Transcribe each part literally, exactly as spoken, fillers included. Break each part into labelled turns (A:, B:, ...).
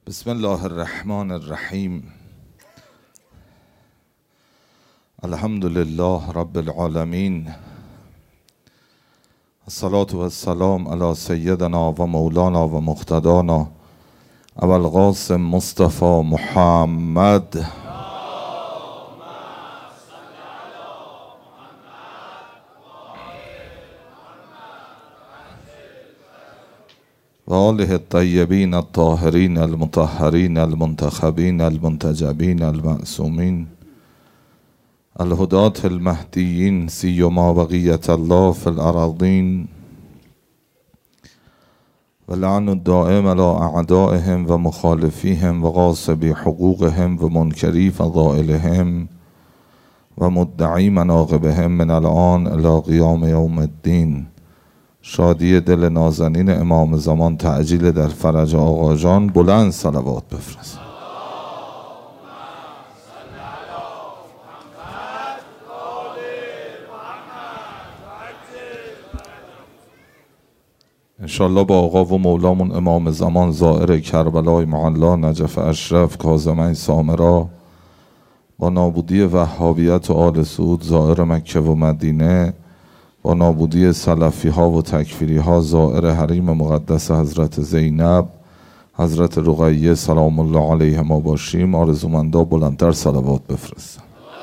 A: بسم الله الرحمن الرحیم. الحمد لله رب العالمین. الصلاة و السلام علی سیدنا و مولانا و مقتدانا ابوالقاسم مصطفی محمد و آله الطیبین الطاهرین المطهرین المنتخبین المنتجبین المعصومین الهداة المهدیین سیما بقیة الله فی الأراضین و لعن الدائم علی اعدائهم و مخالفیهم و غاصبی حقوقهم و منکری فضائلهم و مدعی مناقبهم من الآن الی قیام یوم الدین. شادی دل نازنین امام زمان تعجیل در فرج آقا جان. بلند صلوات بفرست. انشالله با آقا و مولامون امام زمان زائر کربلای معلا نجف اشرف کاظمین سامرا، با نابودی وهابیت و آل سعود زائر مکه و مدینه، با نابودی سلفی ها و تکفیری ها زائر حریم مقدس حضرت زینب، حضرت رقیه سلام الله علیهما باشیم. آرزومندا بلندتر صلوات بفرستن.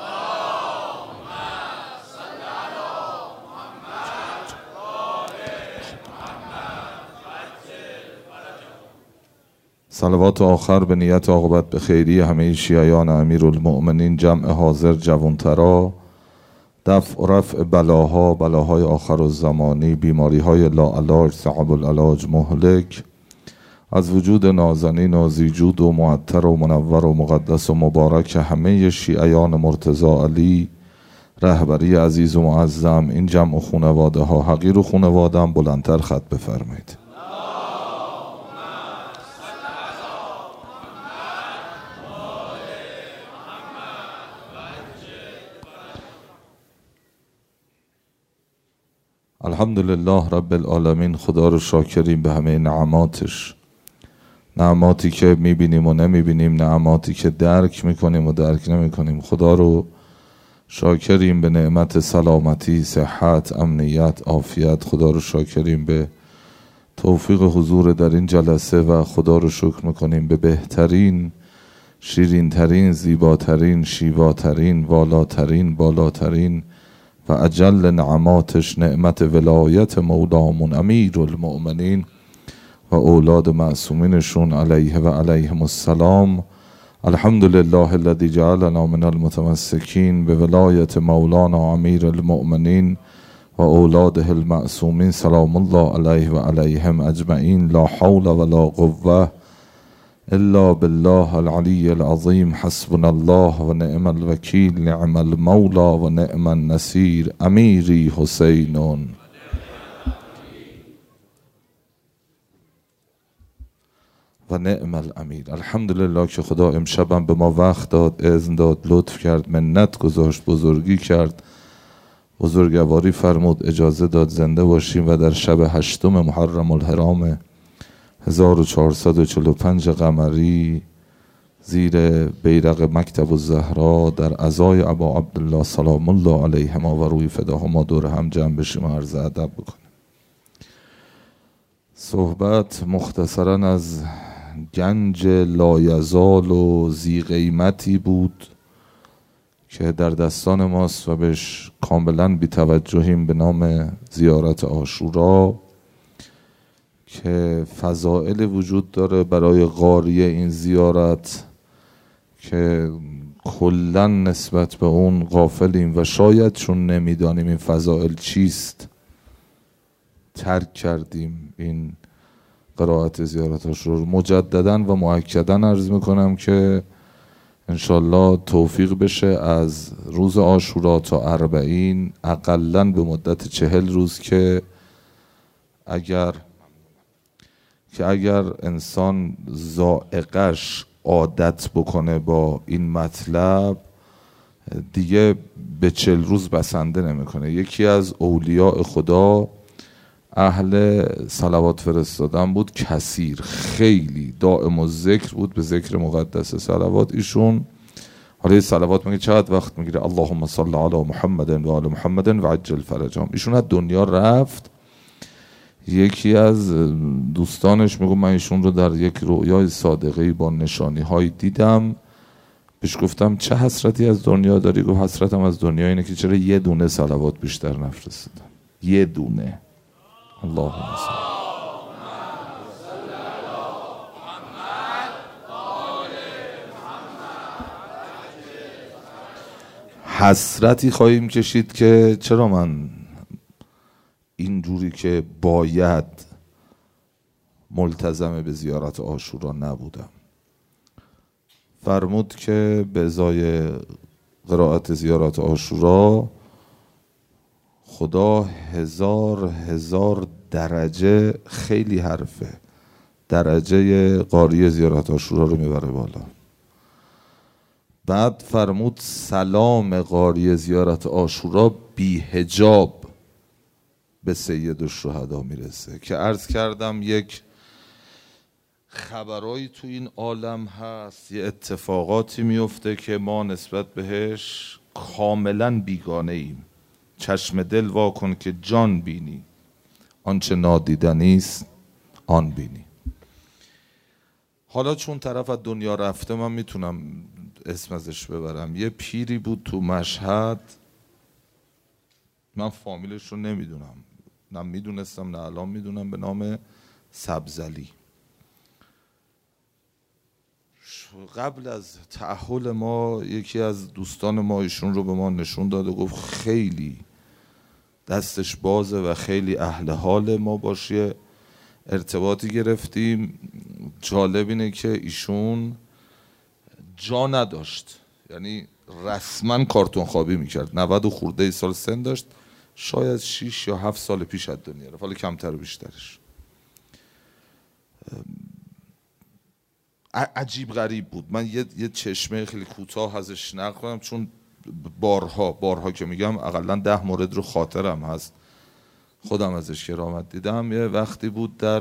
A: صلوات آخر به نیت عاقبت به خیری همه شیعیان امیرالمؤمنین، جمع حاضر جوانترا، دفع و رفع بلاها، بلاهای آخر الزمانی، بیماری های لاعلاج صعب العلاج مهلک، از وجود نازنین و زیجود و معطر و منور و مقدس و مبارک همه شیعیان مرتضی علی رهبری عزیز و معظم، این جمع و خانواده ها. حقیر و خانواده هم بلندتر خط بفرمایید. الحمدلله رب العالمین. خدا رو شاکریم به همه نعماتش، نعماتی که میبینیم و نمیبینیم، نعماتی که درک میکنیم و درک نمیکنیم. خدا رو شاکریم به نعمت سلامتی، صحت، امنیت، عافیت. خدا رو شاکریم به توفیق حضور در این جلسه و خدا رو شکر میکنیم به بهترین، شیرینترین، زیباترین، شیواترین، والاترین، بالاترین و اجل نعماتش، نعمت ولایت مولامون امیر المؤمنین و اولاد معصومینشون علیه و علیهم السلام. الحمدلله الذی جعلنا من المتمسکین به ولایت مولانا امیر المؤمنین و اولاده المعصومین سلام الله علیه و علیهم اجمعین. لا حول ولا قوه الا بالله العلی العظیم. حسبنا الله و نعم الوکیل، نعم المولا و نعم النصیر. امیری حسینون. و نعم الامیر. الحمدلله که خدا امشبم به ما وقت داد، اذن داد، لطف کرد، منت گذاشت، بزرگی کرد، بزرگواری فرمود، اجازه داد زنده باشیم و در شب هشتم محرم الحرام هزار و چهارصد و چهل و پنج قمری زیر بیرق مکتب الزهرا در عزای ابا عبدالله سلام الله علیهما و روی فداهما دور هم جمع بشیم و عرض ادب بکنیم. صحبت مختصرا از گنج لایزال و ذی قیمتی بود که در دستان ماست و بهش کاملا بی توجهیم، به نام زیارت عاشورا، که فضائل وجود داره برای قاری این زیارت که کلا نسبت به اون غافلیم و شاید چون نمیدانیم این فضائل چیست ترک کردیم این قرائت زیارت عاشورا. مجددا و مؤکدا عرض میکنم که انشالله توفیق بشه از روز عاشورا تا اربعین، اقلا به مدت چهل روز، که اگر که اگر انسان ذائقش عادت بکنه با این مطلب دیگه به چل روز بسنده نمیکنه. یکی از اولیاء خدا اهل صلوات فرستادن بود کثیر، خیلی دائم و ذکر بود به ذکر مقدس صلوات. ایشون حالا صلوات میگه چقدر وقت میگیره؟ اللهم صل علی محمد و آل محمد و عجل فرجهم. ایشون از دنیا رفت. یکی از دوستانش میگه من ایشون رو در یک رویای صادقه‌ای با نشانی هایی دیدم. بهش گفتم چه حسرتی از دنیا داری؟ گفت حسرتم از دنیا اینه که چرا یه دونه صلوات بیشتر نفرستادم. یه دونه. اللهم صل. حسرتی خواهیم کشید که چرا من اینجوری که باید ملتزم به زیارت عاشورا نبودم. فرمود که به ازای قرائت زیارت عاشورا خدا هزار هزار درجه، خیلی حرفه، درجه قاری زیارت عاشورا رو میبره بالا. بعد فرمود سلام قاری زیارت عاشورا بی حجاب به سید الشهدا میرسه. که عرض کردم یک خبرایی تو این عالم هست، یه اتفاقاتی میفته که ما نسبت بهش کاملا بیگانه ایم. چشم دل وا کن که جان بینی، آنچه نادیدنی است آن بینی. حالا چون طرف از دنیا رفته من میتونم اسم ازش ببرم. یه پیری بود تو مشهد، من فامیلش رو نمیدونم، نه میدونستم نه الان میدونم، به نام سبزلی. قبل از تأهل ما یکی از دوستان ما ایشون رو به ما نشون داد و گفت خیلی دستش بازه و خیلی اهل حال ما باشه. ارتباطی گرفتیم. جالب اینه که ایشون جا نداشت، یعنی رسما کارتون خوابی میکرد. نود و خورده سال سن داشت، شاید شیش یا هفت سال پیش از دنیا رفت، حالا کمتر و بیشترش. عجیب غریب بود. من یه, یه چشمه خیلی کوتاه ازش نقل کنم، چون بارها بارها که میگم اقلا ده مورد رو خاطرم هست، خودم ازش کرامت دیدم. یه وقتی بود در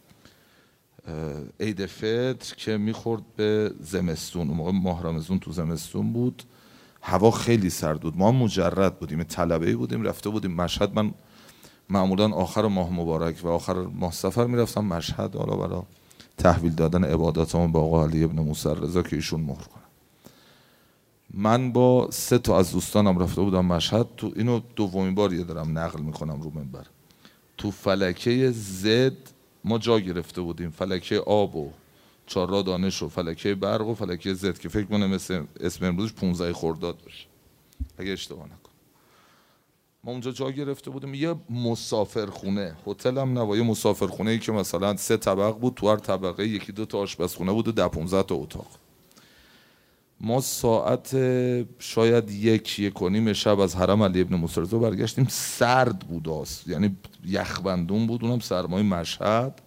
A: عید فطر که میخورد به زمستون، اون موقع ماه رمضان تو زمستون بود، هوا خیلی سرد بود، ما مجرد بودیم، طلبه‌ای بودیم، رفته بودیم مشهد. من معمولا آخر ماه مبارک و آخر ماه سفر میرفتم مشهد، حالا برای تحویل دادن عباداتمون با آقا علی ابن موسی رضا که ایشون مهر کنه. من با سه تا از دوستانم رفته بودم مشهد. تو اینو دومین باریه دارم نقل میکنم رو منبر. تو فلکه زد ما جا گرفته بودیم، فلکه آب و چهارراه دانش و فلکه برق و فلکه زد که فکر کنم مثل اسم امروزش پانزده خرداد باشه اگه اشتباه نکنم. ما اونجا جا گرفته بودیم. یه مسافرخونه، هتل هم نه، یه مسافرخونه ای که مثلا سه طبق بود، تو هر طبقه یکی دو تا آشپزخونه بود و ده پانزده تا اتاق. ما ساعت شاید یک یک و نیم شب از حرم علی ابن موسی رضا برگشتیم. سرد بود آس، یعنی یخبندون بود، اونم سرمای مشهد.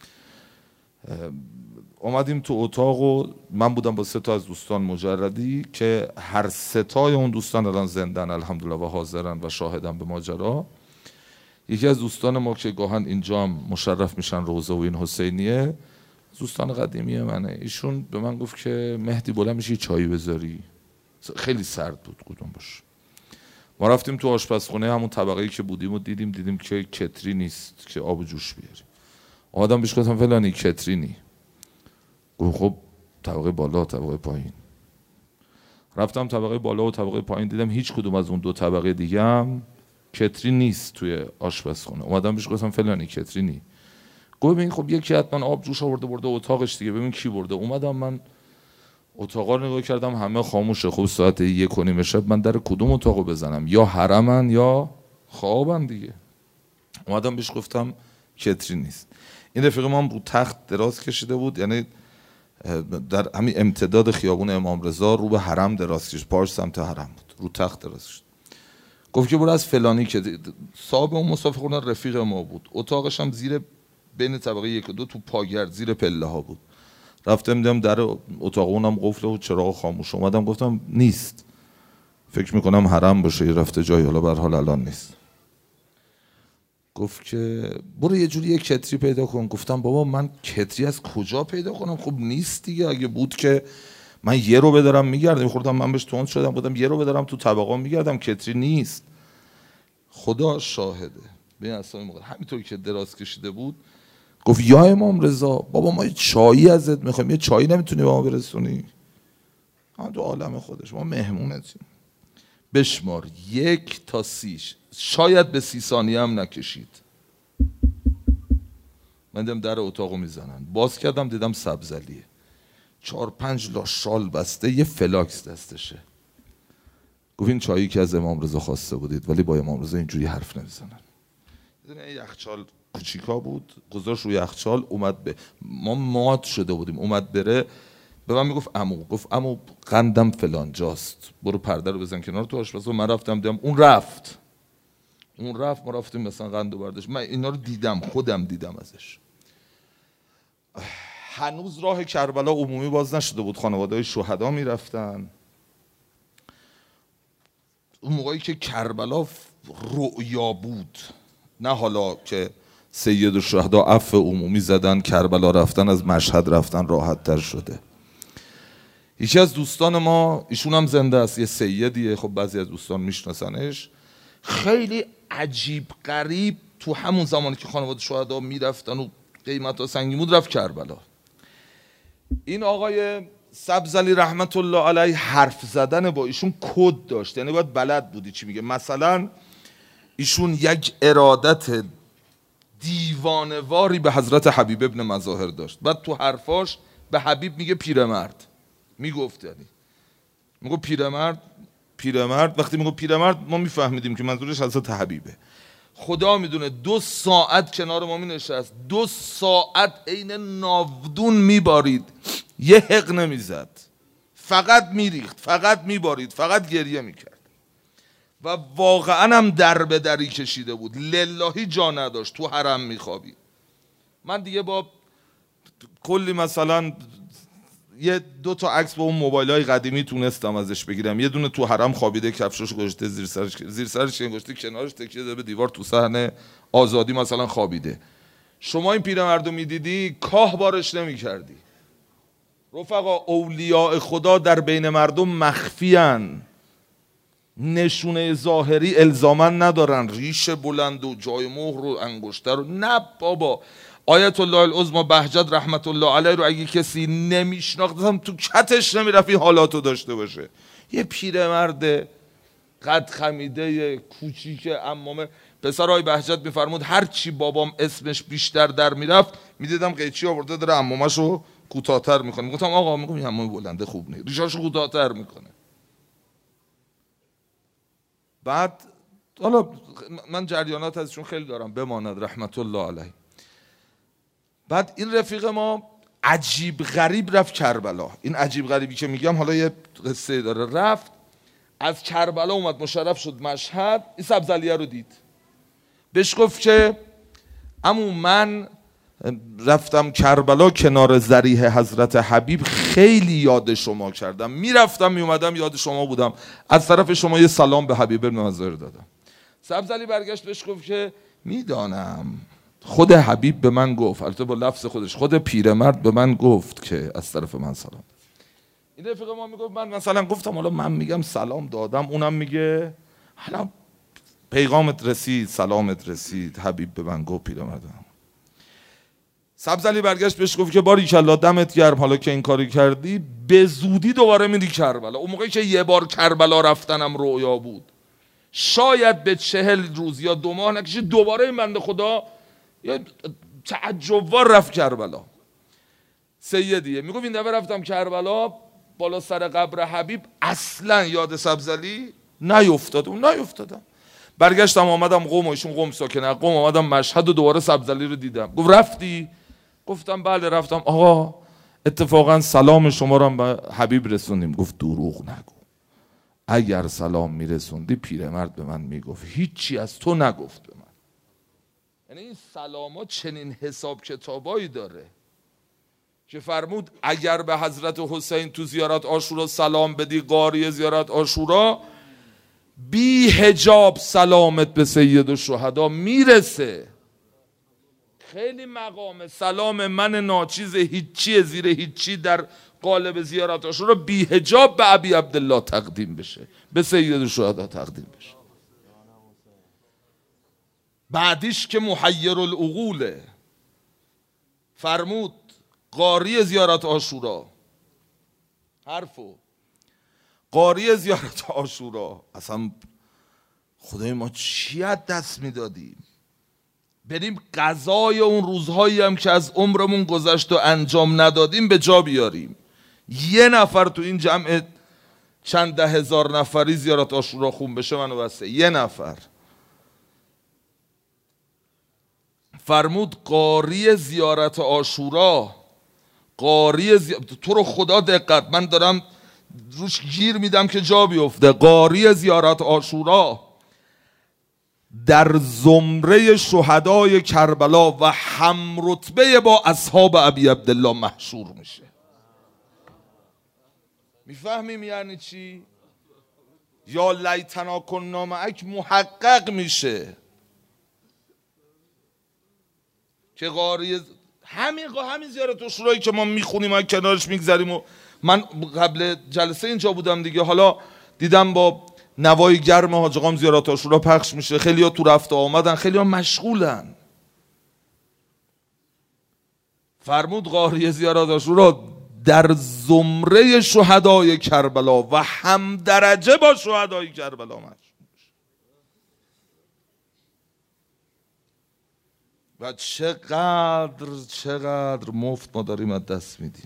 A: اومدیم تو اتاق و من بودم با سه تا از دوستان مجردی که هر سه تای اون دوستان الان زندن الحمدلله و حاضرن و شاهدن به ماجرا. یکی از دوستان ما که گاهن اینجا هم مشرف میشن، روزه و این حسینیه، دوستان قدیمی منه، ایشون به من گفت که مهدی بلند میشی چایی بذاری؟ خیلی سرد بود، کدوم باش. ما رفتیم تو آشپزخونه همون طبقه‌ای که بودیم و دیدیم دیدیم که کتری نیست که آب و جوش بیاریم. آدم بهش گفتم فلانی کترینی؟ گفت خب طبقه بالا طبقه پایین. رفتم طبقه بالا و طبقه پایین، دیدم هیچ کدوم از اون دو طبقه دیگه هم کتری نیست توی آشپزخونه. اومدم بهش گفتم فلانی کترینی؟ گفت ببین خب یکی حتما آب جوش آورده برده اتاقش دیگه، ببین کی برده. اومدم من اتاقا رو نگاه کردم، همه خاموشه. خب ساعت یک و نیم شب من در کدوم اتاقو بزنم؟ یا حرمن یا خوابن دیگه. اومدم بهش گفتم کتری نیست. این رفیق ما هم رو تخت دراز کشیده بود، یعنی در همین امتداد خیابون امام رضا رو به حرم دراز کشید، پاش سمت حرم بود، رو تخت دراز کشید. گفت که برو از فلانی که صاحب اون مسافرخونه رفیق ما بود، اتاقش هم زیر بین طبقه یک و دو تو پاگرد زیر پله ها بود. رفتم دیدم در اتاق اونم قفله و چراغ خاموش. اومدم گفتم نیست، فکر میکنم حرم باشه، رفته جایی، حالا به هر حال الان نیست. گفت که برو یه جوری یه کتری پیدا کن. گفتم بابا من کتری از کجا پیدا کنم؟ خب نیست دیگه، اگه بود که من یه رو بدارم میگردم. خوردم من بهش تند شدم، بودم یه رو بدارم تو طبقه میگردم، کتری نیست. خدا شاهده به این اصلا موقع همینطور که دراز کشیده بود گفت یا امام رضا بابا ما یه چایی ازت میخوایم، یه چایی نمیتونی به ما برسونی؟ هم تو عالم خودش، ما مهمونتیم. بشمار یک تا سیش، شاید به سی ثانیه هم نکشید. من دیدم در اتاقو میزنن، باز کردم دیدم سبزلیه، چهار پنج لا شال بسته، یه فلاکس دستشه. گفت این چایی که از امام رضا خواسته بودید، ولی با امام رضا اینجوری حرف نمیزنن. یه یخچال کوچیکا بود، گذاشت روی یخچال، اومد به ما مات شده بودیم، اومد بره به من میگفت عمو، گفت عمو قندم فلان جاست، برو پرده رو بزن کنار تو آشپزخونه. من رفتم دیدم اون رفت اون رفت ما رفتیم مثلا قندو برداشت. من اینا رو دیدم، خودم دیدم ازش. هنوز راه کربلا عمومی باز نشده بود، خانواده‌های شهدا میرفتن. اون موقعی که کربلا رؤیا بود، نه حالا که سید الشهدا عفو عمومی زدن، کربلا رفتن از مشهد رفتن راحت تر شده. یکی از دوستان ما، ایشون هم زنده است، یه سیدیه، خب بعضی از دوستان میشناسنش، خیلی عجیب غریب تو همون زمانی که خانواده شهدا میرفتن و قیمت ها سنگین بود رفت کربلا. این آقای سبزلی رحمت الله علیه حرف زدن با ایشون کد داشت، یعنی باید بلد بودی چی میگه. مثلا ایشون یک ارادت دیوانواری به حضرت حبیب ابن مظاهر داشت. بعد تو حرفاش به حبیب میگه پیرمرد، میگفت یعنی میگه پیرمرد پیرمرد وقتی میگه پیرمرد ما میفهمیدیم که منظورش حضرت حبیبه. خدا میدونه دو ساعت کنار ما می نشست، دو ساعت عین ناودون میبارید، یه حق نمیزد، فقط میریخت، فقط میبارید، فقط گریه میکرد و واقعا هم در به دری کشیده بود، للهی جا نداشت، تو حرم میخوابید. من دیگه با کلی مثلا یه دو تا عکس با اون موبایل‌های قدیمی تونستم ازش بگیرم. یه دونه تو حرم خوابیده، کفشش گذاشته زیر سرش، زیر سرش گذاشته کنارش تکیه داده به دیوار، تو صحن آزادی مثلا خوابیده. شما این پیرمردو میدیدی کاه بارش نمی‌کردی. رفقا اولیاء خدا در بین مردم مخفیان، نشونه ظاهری الزاما ندارن، ریش بلند و جای مهر و انگشتر رو نه بابا. آیت الله العظمی بهجت رحمت الله علیه رو اگه کسی نمیشناختم تو کتش نمیرفت حالاتو داشته باشه. یه پیرمرد قد خمیده کوچیک عمامه. پسرای بهجت میفرمود هر چی بابام اسمش بیشتر در میرفت میدیدم قیچی آورده داره عمامشو کوتاه‌تر میکنه. میگفتم آقا میگم این عمامه بلنده خوب نیست، ریشاشو کوتاه‌تر میکنه. بعد حالا من جریانات ازشون خیلی دارم، بماند رحمت الله علیه. بعد این رفیق ما عجیب غریب رفت کربلا. این عجیب غریبی که میگم حالا یه قصه داره. رفت از کربلا اومد مشرف شد مشهد، این سبزلیه رو دید، بهش گفت که عمو من رفتم کربلا کنار ذریح حضرت حبیب، خیلی یاد شما کردم، میرفتم میومدم یاد شما بودم، از طرف شما یه سلام به حبیب ابن مظاهر دادم. سبزلی برگشت بهش گفت که میدانم، خود حبیب به من گفت، البته با لفظ خودش، خود پیرمرد به من گفت که از طرف من سلام. این رفیق ما میگفت من مثلا گفتم حالا من میگم سلام دادم، اونم میگه حالا پیغامت رسید، سلامت رسید، حبیب به من گفت پیرمرد. سبزلی برگشت بهش گفت که باریکلا دمت گرم، حالا که این کاری کردی به زودی دوباره میری کربلا. اون موقعی که یه بار کربلا رفتنم رویا بود، شاید به چهل روز یا دو ماه نکشید دوباره این بنده خدا یه تعجب‌وار رفت کربلا. سیدیه میگفت این دفعه رفتم کربلا بالا سر قبر حبیب، اصلا یاد سبزلی نیفتادم نیفتادم برگشتم آمدم قم، ایشون قم ساکنه، قم آمدم مشهد و دوباره سبزلی رو دیدم. گفت رفتی؟ گفتم بله رفتم. آقا اتفاقا سلام شما رو به حبیب رسوندیم. گفت دروغ نگو، اگر سلام میرسوندی پیرمرد به من میگفت، هیچی از تو نگفت به من. یعنی این سلاما چنین حساب کتابایی داره که فرمود اگر به حضرت حسین تو زیارت عاشورا سلام بدی، قاری زیارت عاشورا، بی حجاب سلامت به سید الشهدا میرسه. خیلی مقام سلام من ناچیز هیچی زیر هیچی در قالب زیارت عاشورا بی حجاب به ابی عبدالله تقدیم بشه، به سید الشهدا تقدیم بشه. بعدیش که محیر العقوله، فرمود قاری زیارت عاشورا، حرفو قاری زیارت عاشورا، اصلا خدای ما چی از دست میدادیم بریم قضای اون روزهایی هم که از عمرمون گذشت و انجام ندادیم به جا بیاریم. یه نفر تو این جمع چند ده هزار نفری زیارت عاشورا خون بشه منو بسه، یه نفر. فرمود قاری زیارت عاشورا، قاری زی... تو رو خدا دقت، من دارم روش گیر میدم که جا بیفته. قاری زیارت عاشورا در زمره شهدای کربلا و هم رتبه با اصحاب ابی عبدالله محشور میشه. میفهمیم یعنی چی؟ یا لیتنا کنا معک محقق میشه که قاری همین همین زیارت عاشورایی که ما میخونیم و کنارش میگذریم. و من قبل جلسه اینجا بودم دیگه، حالا دیدم با نوای گرم حاج آقام زیارت عاشورا پخش میشه، خیلی ها تو رفت آمدن، خیلی ها مشغولن. فرمود قاری زیارت عاشورا در زمره شهدای کربلا و هم درجه با شهدای کربلا محشور. و چقدر چقدر مفت ما داریم از دست میدیم.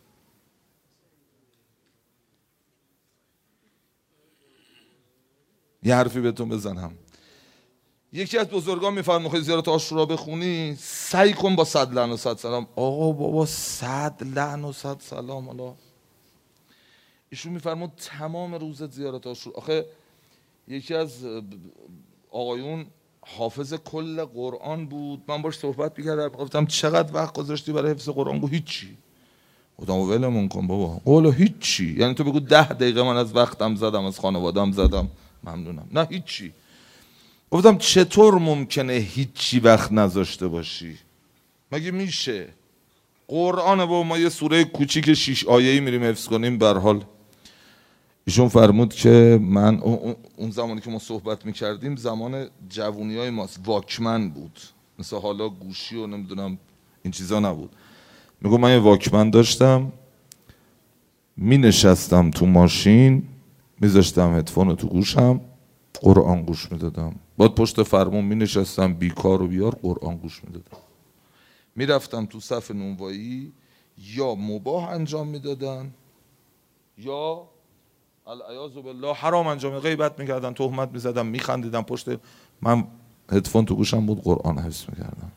A: یه حرفی بهتون بزنم. یکی از بزرگان میفرماید میخوای زیارت عاشورا بخونی، سعی کن با صد لعن و صد سلام. آقا بابا صد لعن و صد سلام. حالا ایشون میفرمود تمام روز زیارت عاشورا، آخه یکی از آقایون حافظ کل قرآن بود، من باش صحبت میکردم، گفتم چقدر وقت گذاشتی برای حفظ قرآن؟ گفت هیچی. گفتم ولمون کن بابا. قولا هیچی یعنی تو بگو ده دقیقه من از وقتم زدم، از خانوادم زدم، ممنونم. نه هیچی. گفتم چطور ممکنه هیچی وقت نذاشته باشی؟ مگه میشه؟ قرآن با ما یه سوره کوچیک شیش آیه‌ای میریم حفظ کنیم. به هر حال ایشون فرمود که من اون زمانی که ما صحبت میکردیم زمان جوونی های ماست، واکمن بود، مثل حالا گوشی و نمیدونم این چیزا نبود. میگو من یه واکمن داشتم، می نشستم تو ماشین، میذاشتم هدفون تو گوشم، قرآن گوش میدادم. بعد پشت فرمون می نشستم بیکار و بیار قرآن گوش میدادم. میرفتم تو صف نونوایی، یا مباح انجام میدادن یا العیاذ بالله حرام انجام، غیبت میکردن، تهمت میزدن، میخندیدن پشت من، هدفون تو گوشم بود، قرآن حفظ میکردم.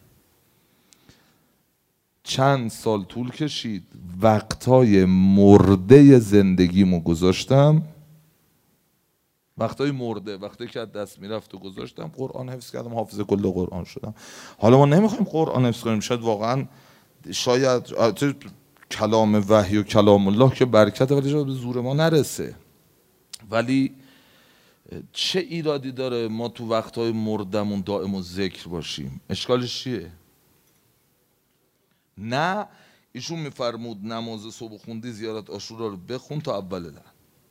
A: چند سال طول کشید، وقتای مرده زندگیمو گذاشتم، وقتای مرده، وقتی که از دست میرفت و گذاشتم، قرآن حفظ کردم، حافظ کل قرآن شدم. حالا ما نمیخوایم قرآن حفظ کنیم، شاید واقعا شاید کلام وحی و کلام الله که برکت، ولی شاید به زور ما نرسه. ولی چه ایرادی داره ما تو وقتهای مردمون دائم و ذکر باشیم؟ اشکالش چیه؟ نه ایشون میفرمود نماز صبح خوندی زیارت عاشورا رو بخون تا اول لعن،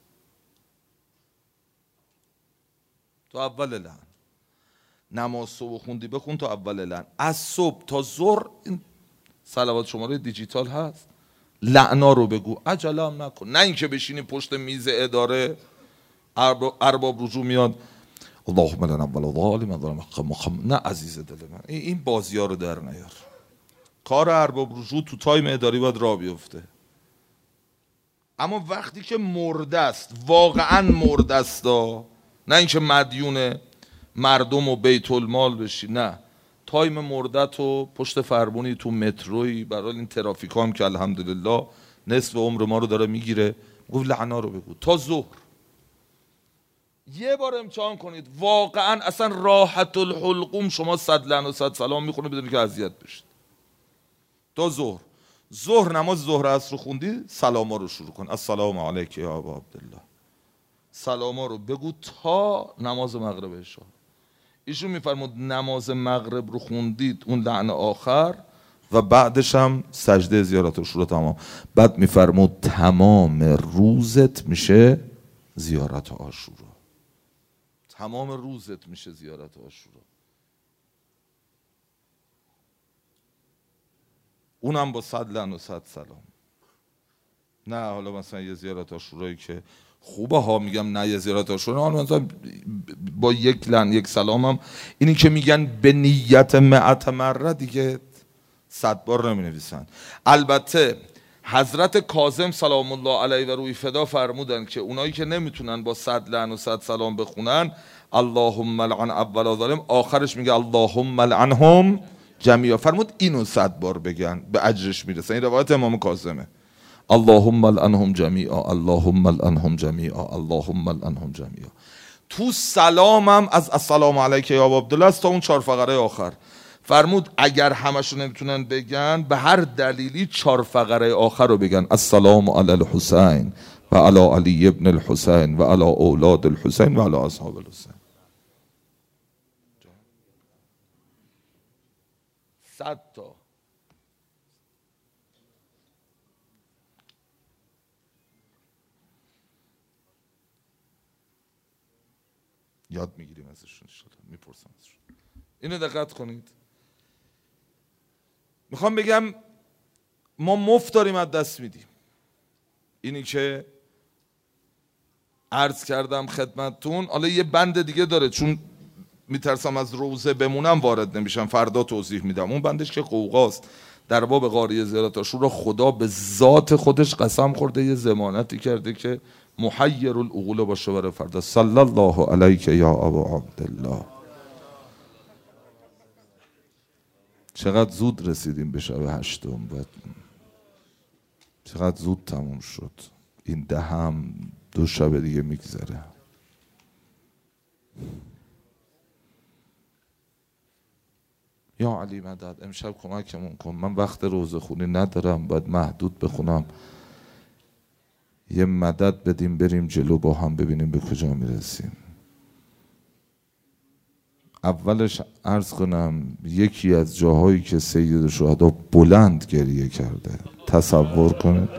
A: تا اول لعن. نماز صبح خوندی بخون تا اول لعن، از صبح تا ظهر این صلوات شماره دیجیتال هست، لعنا رو بگو، عجله هم نکن. نه اینکه بشینی پشت میز اداره ارباب رجوع میاد اللهم لنا اول ظالم مقام. نه عزیز دل من، این بازی ها رو در نیار. کار ارباب رجوع تو تایم اداری باید راه بیفته. اما وقتی که مرده است، واقعا مرده است، نه اینکه مدیون مردم و بیت المال بشی، نه، تایم مرده تو پشت فرمونی تو متروی، برای این ترافیک هم که الحمدلله نصف عمر ما رو داره میگیره، گفت لعنا رو بگو تا ظهر. یه بار امتحان کنید، واقعا اصلا راحت الحلقوم شما صد لعن و صد سلام میخونه بدون که اذیت بشید تا ظهر. ظهر نماز ظهر عصر رو خوندی، سلاما رو شروع کن، السلام علیک یا ابا عبدالله، سلاما رو بگو تا نماز مغرب عشا. ایشون میفرمود نماز مغرب رو خوندید اون لعن آخر و بعدش هم سجده زیارت عاشورا تمام. بعد میفرمود تمام روزت میشه زیارت عاشورا، تمام روزت میشه زیارت عاشورا، اونم با صد لعن و صد سلام. نه حالا مثلا یه زیارت عاشورایی که خوبه ها، میگم نه یه زیارت عاشورا حالا مثلا با یک لعن یک سلام هم، اینی که میگن به نیت مئت مره دیگه صد بار نمی نویسن. البته حضرت کاظم سلام الله علیه و روی فدا فرمودن که اونایی که نمیتونن با صد لعن و صد سلام بخونن اللهم لعن اول ظالم، آخرش میگه اللهم لعنهم جمیعا. فرمود اینو صد بار بگن به اجرش میرسه. این روایت امام کاظمه. اللهم لعنهم جمیعا، اللهم لعنهم جمیعا، اللهم لعنهم جمیعا. تو سلامم از السلام علیک یا ابا عبدالله تا اون چهار فقره آخر فرمود اگر همشو نمیتونن بگن به هر دلیلی چهار فقره آخر رو بگن السلام علی الحسین و علی علی ابن الحسین و علی اولاد الحسین و علی اصحاب الحسین. صد تا. یاد میگیریم ازشون ان شاءالله، میپرسم ازشون. اینو دقت کنید. میخوام بگم ما مفت داریم از دست میدیم. اینی که عرض کردم خدمتتون، حالا یه بند دیگه داره چون میترسم از روزه بمونم وارد نمیشم، فردا توضیح میدم. اون بندش که قوقاست در باب قاریه زیارت عاشورا، خدا به ذات خودش قسم خورده یه ضمانتی کرده که محیر العقول باشه برای فردا. صلی الله علیک یا ابا عبدالله. چقدر زود رسیدیم به شب هشتم، بعد چقدر زود تموم شد. این ده هم دو شب دیگه میگذره. یا علی مدد امشب کمکمون کن، من وقت روزه خونی ندارم، باید محدود بخونم. یه مدد بدیم بریم جلو با هم ببینیم به کجا میرسیم. اولش عرض کنم یکی از جاهایی که سید الشهدا بلند گریه کرده، تصور کنید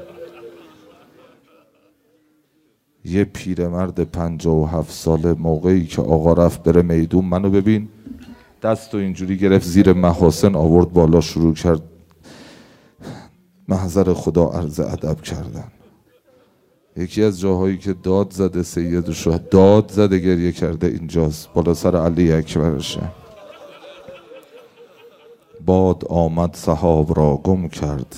A: یه پیرمرد پنجاه و هفت ساله موقعی که آقا رفت بره میدون، منو ببین، دستو اینجوری گرفت زیر محاسن آورد بالا، شروع کرد محضر خدا عرض ادب کردن. یکی از جاهایی که داد زده سید الشهدا، داد زده گریه کرده اینجاست، بالا سر علی اکبرشه. باد آمد سحاب را گم کرد.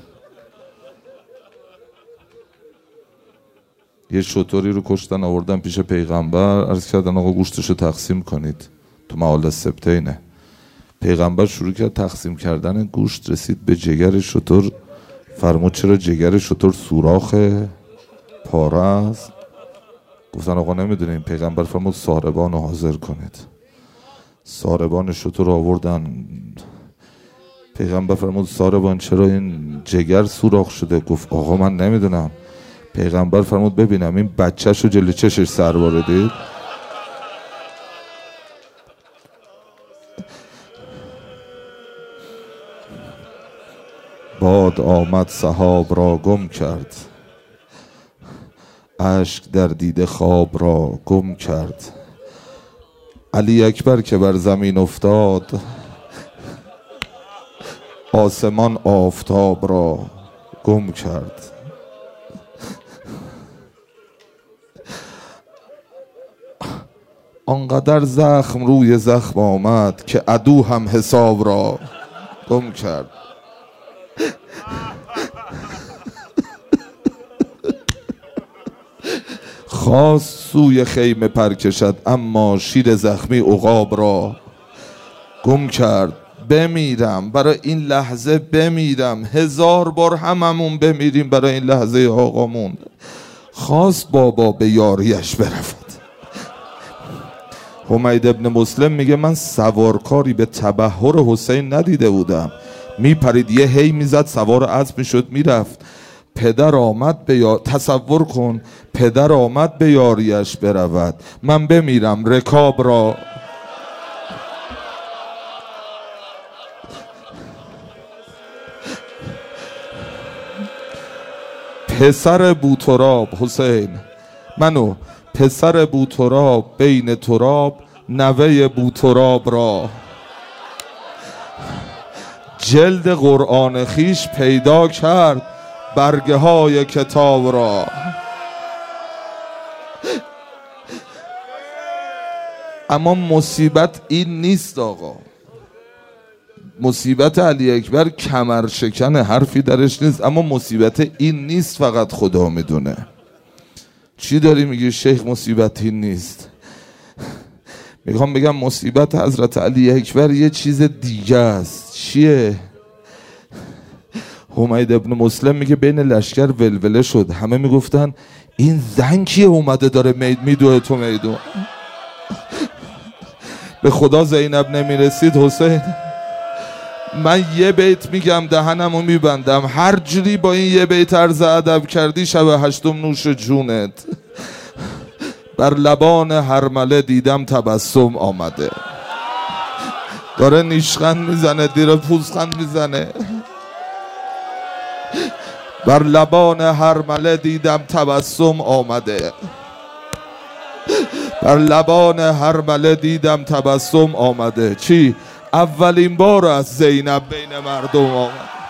A: یه شطوری رو کشتن آوردن پیش پیغمبر، عرض کردن آقا گوشتشو تقسیم کنید، تو معال سبتینه. پیغمبر شروع کرد تقسیم کردن گوشت، رسید به جگر شطور، فرمود چرا جگر شطور سوراخه پاره است؟ گفتن آقا نمیدونیم. پیغمبر فرمود ساربان رو حاضر کنید. ساربان شطور آوردن. پیغمبر فرمود ساربان چرا این جگر سوراخ شده؟ گفت آقا من نمیدونم. پیغمبر فرمود ببینم این بچه‌شو جلوی چشش سر باردید؟ باد آمد سحاب را گم کرد، اشک در دیده خواب را گم کرد. علی اکبر که بر زمین افتاد، آسمان آفتاب را گم کرد. آنقدر زخم روی زخم آمد که عدو هم حساب را گم کرد. خواست سوی خیمه پر کشد اما شیر زخمی عقاب را گم کرد. بمیرم برای این لحظه، بمیرم هزار بار هممون بمیریم برای این لحظه آقامون. خواست بابا به یاریش برود. حمید ابن مسلم میگه من سوارکاری به تبحر حسین ندیده بودم. میپرید یه هی میزد سوار اسب میشد میرفت. پدر آمد به یار... تصور کن پدر آمد به یاریش برود، من بمیرم رکاب را. پسر بوتراب حسین، منو پسر بوتراب بین تراب، نوه بوتراب را جلد قرآن خیش پیدا کرد، برگه های کتاب را. اما مصیبت این نیست آقا، مصیبت علی اکبر کمر شکن، حرفی درش نیست. اما مصیبت این نیست، فقط خدا میدونه. چی داری میگی شیخ مصیبت این نیست؟ میخوام بگم مصیبت حضرت علی اکبر یه چیز دیگه است. چیه؟ حمید ابن مسلم میگه بین لشکر ولوله شد، همه میگفتن این زن کیه اومده داره مید میدوه تو میدون. به خدا زینب نمیرسید حسین. من یه بیت میگم دهنمو میبندم، هر جوری با این یه بیت عرض ادب کردی شب هشتم نوش جونت. بر لبان هرمله دیدم تبسم آمده، داره نیشخند میزنه، داره پوزخند میزنه. بر لبان هرمله دیدم تبسم آمده، بر لبان هرمله دیدم تبسم آمده. چی؟ اولین بار از زینب بین مردم آمد.